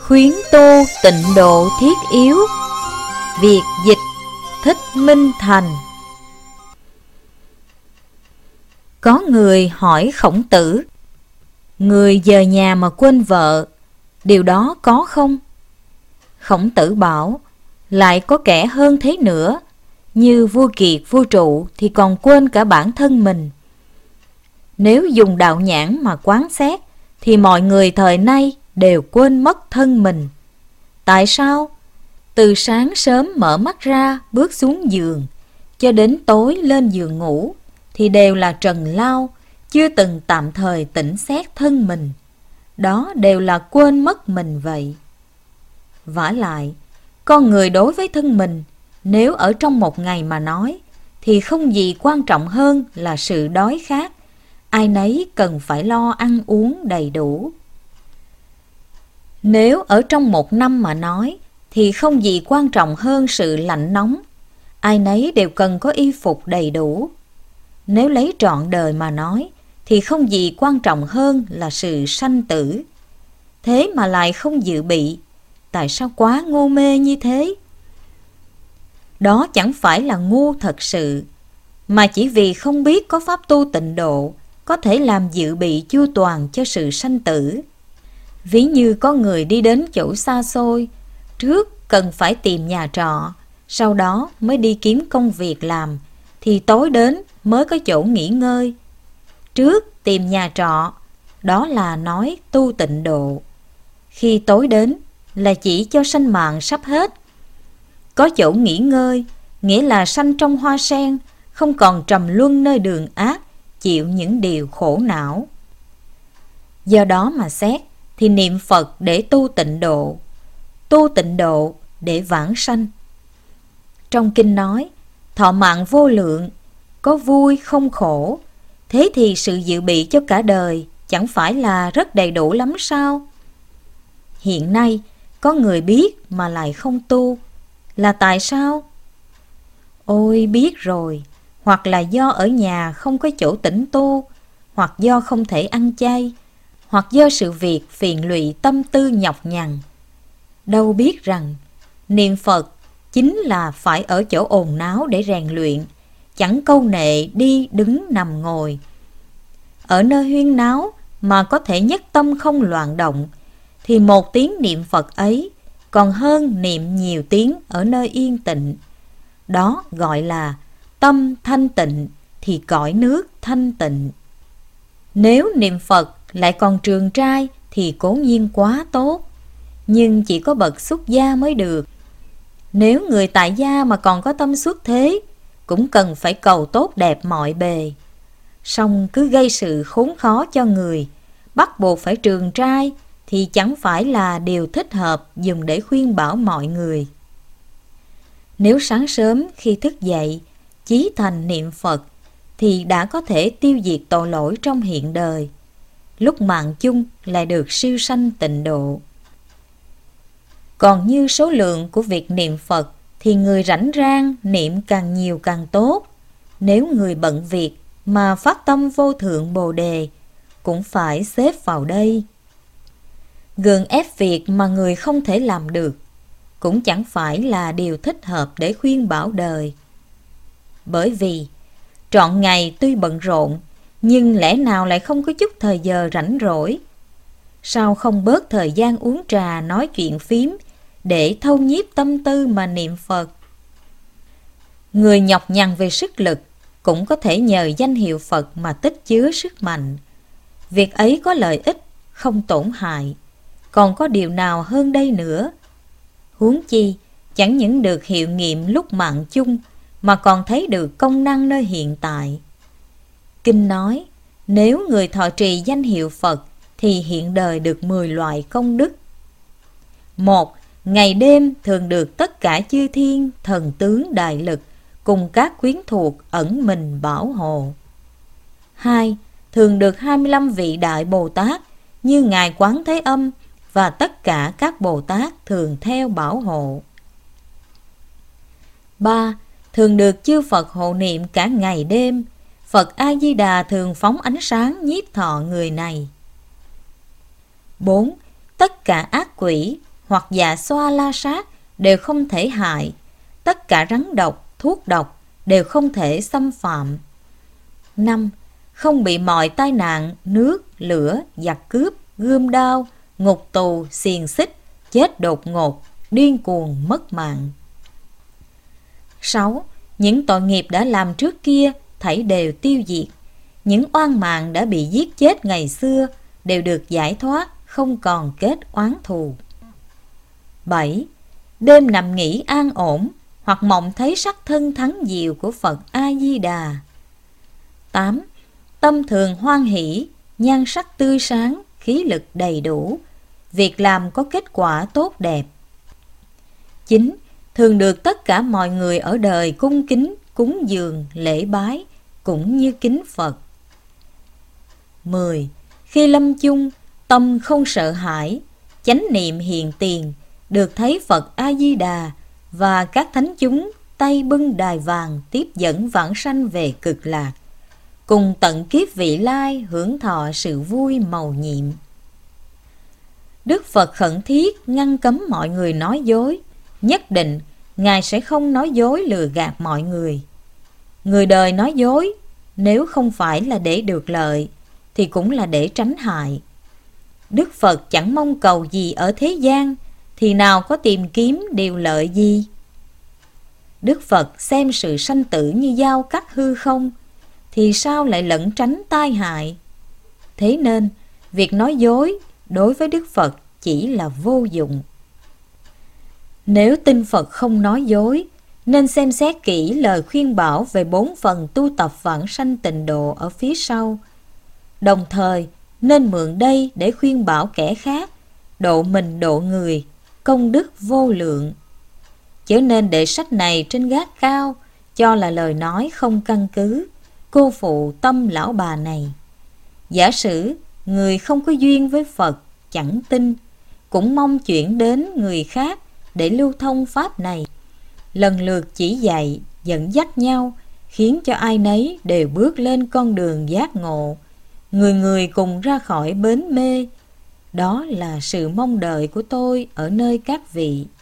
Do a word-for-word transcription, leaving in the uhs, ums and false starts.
Khuyến tu tịnh độ thiết yếu. Việt dịch Thích Minh Thành. Có người hỏi Khổng Tử: người về nhà mà quên vợ, điều đó có không? Khổng Tử bảo: lại có kẻ hơn thế nữa, như vua Kiệt vua Trụ thì còn quên cả bản thân mình. Nếu dùng đạo nhãn mà quán xét thì mọi người thời nay đều quên mất thân mình. Tại sao? Từ sáng sớm mở mắt ra bước xuống giường cho đến tối lên giường ngủ thì đều là trần lao, chưa từng tạm thời tỉnh xét thân mình. Đó đều là quên mất mình vậy. Vả lại, con người đối với thân mình, nếu ở trong một ngày mà nói, thì không gì quan trọng hơn là sự đói khát. Ai nấy cần phải lo ăn uống đầy đủ. Nếu ở trong một năm mà nói, thì không gì quan trọng hơn sự lạnh nóng. Ai nấy đều cần có y phục đầy đủ. Nếu lấy trọn đời mà nói, thì không gì quan trọng hơn là sự sanh tử. Thế mà lại không dự bị, tại sao quá ngu mê như thế? Đó chẳng phải là ngu thật sự, mà chỉ vì không biết có pháp tu tịnh độ có thể làm dự bị chu toàn cho sự sanh tử. Ví như có người đi đến chỗ xa xôi, trước cần phải tìm nhà trọ, sau đó mới đi kiếm công việc làm, thì tối đến mới có chỗ nghỉ ngơi. Trước tìm nhà trọ, đó là nói tu tịnh độ. Khi tối đến là chỉ cho sanh mạng sắp hết. Có chỗ nghỉ ngơi, nghĩa là sanh trong hoa sen, không còn trầm luân nơi đường ác, chịu những điều khổ não. Do đó mà xét, thì niệm Phật để tu tịnh độ, tu tịnh độ để vãng sanh. Trong kinh nói, thọ mạng vô lượng, có vui không khổ. Thế thì sự dự bị cho cả đời chẳng phải là rất đầy đủ lắm sao? Hiện nay, có người biết mà lại không tu, là tại sao? Ôi biết rồi, hoặc là do ở nhà không có chỗ tĩnh tu, hoặc do không thể ăn chay, hoặc do sự việc phiền lụy tâm tư nhọc nhằn. Đâu biết rằng niệm Phật chính là phải ở chỗ ồn náo để rèn luyện, chẳng câu nệ đi đứng nằm ngồi. Ở nơi huyên náo mà có thể nhất tâm không loạn động, thì một tiếng niệm Phật ấy còn hơn niệm nhiều tiếng ở nơi yên tịnh. Đó gọi là tâm thanh tịnh thì cõi nước thanh tịnh. Nếu niệm Phật lại còn trường trai thì cố nhiên quá tốt, nhưng chỉ có bậc xuất gia mới được. Nếu người tại gia mà còn có tâm xuất thế, cũng cần phải cầu tốt đẹp mọi bề. Song cứ gây sự khốn khó cho người, bắt buộc phải trường trai, thì chẳng phải là điều thích hợp dùng để khuyên bảo mọi người. Nếu sáng sớm khi thức dậy, chí thành niệm Phật, thì đã có thể tiêu diệt tội lỗi trong hiện đời. Lúc mạng chung lại được siêu sanh tịnh độ. Còn như số lượng của việc niệm Phật, thì người rảnh rang niệm càng nhiều càng tốt. Nếu người bận việc mà phát tâm vô thượng Bồ Đề, cũng phải xếp vào đây. Gượng ép việc mà người không thể làm được, cũng chẳng phải là điều thích hợp để khuyên bảo đời. Bởi vì trọn ngày tuy bận rộn, nhưng lẽ nào lại không có chút thời giờ rảnh rỗi? Sao không bớt thời gian uống trà nói chuyện phím để thâu nhiếp tâm tư mà niệm Phật? Người nhọc nhằn về sức lực cũng có thể nhờ danh hiệu Phật mà tích chứa sức mạnh. Việc ấy có lợi ích, không tổn hại. Còn có điều nào hơn đây nữa? Huống chi, chẳng những được hiệu nghiệm lúc mạng chung, mà còn thấy được công năng nơi hiện tại. Kinh nói, nếu người thọ trì danh hiệu Phật, thì hiện đời được mười loại công đức. Một, ngày đêm thường được tất cả chư thiên, thần tướng đại lực, cùng các quyến thuộc ẩn mình bảo hộ. Hai, thường được hai mươi lăm vị đại Bồ Tát, như Ngài Quán Thế Âm, và tất cả các Bồ Tát thường theo bảo hộ. Ba, thường được chư Phật hộ niệm cả ngày đêm. Phật A-di-đà thường phóng ánh sáng nhiếp thọ người này. Bốn, tất cả ác quỷ hoặc dạ xoa la sát đều không thể hại. Tất cả rắn độc, thuốc độc đều không thể xâm phạm. năm. Không bị mọi tai nạn, nước, lửa, giặc cướp, gươm đao, ngục tù, xiềng xích, chết đột ngột, điên cuồng, mất mạng. sáu. Những tội nghiệp đã làm trước kia thảy đều tiêu diệt. Những oan mạng đã bị giết chết ngày xưa đều được giải thoát, không còn kết oán thù. bảy. Đêm nằm nghỉ an ổn, hoặc mộng thấy sắc thân thắng diệu của Phật A-di-đà. tám. Tâm thường hoan hỷ, nhan sắc tươi sáng, khí lực đầy đủ, việc làm có kết quả tốt đẹp. chín. Thường được tất cả mọi người ở đời cung kính, cúng dường, lễ bái, cũng như kính Phật. mười. Khi lâm chung, tâm không sợ hãi, chánh niệm hiện tiền, được thấy Phật A-di-đà và các thánh chúng tay bưng đài vàng tiếp dẫn vãng sanh về cực lạc, cùng tận kiếp vị lai hưởng thọ sự vui mầu nhiệm. Đức Phật khẩn thiết ngăn cấm mọi người nói dối, nhất định Ngài sẽ không nói dối lừa gạt mọi người. Người đời nói dối, nếu không phải là để được lợi, thì cũng là để tránh hại. Đức Phật chẳng mong cầu gì ở thế gian, thì nào có tìm kiếm điều lợi gì. Đức Phật xem sự sanh tử như dao cắt hư không, thì sao lại lẩn tránh tai hại. Thế nên, việc nói dối đối với Đức Phật chỉ là vô dụng. Nếu tin Phật không nói dối, nên xem xét kỹ lời khuyên bảo về bốn phần tu tập vãng sanh tịnh độ ở phía sau. Đồng thời, nên mượn đây để khuyên bảo kẻ khác, độ mình độ người, công đức vô lượng. Chớ nên để sách này trên gác cao, cho là lời nói không căn cứ, cô phụ tâm lão bà này. Giả sử người không có duyên với Phật, chẳng tin, cũng mong chuyển đến người khác để lưu thông pháp này, lần lượt chỉ dạy, dẫn dắt nhau, khiến cho ai nấy đều bước lên con đường giác ngộ, người người cùng ra khỏi bến mê. Đó là sự mong đợi của tôi ở nơi các vị.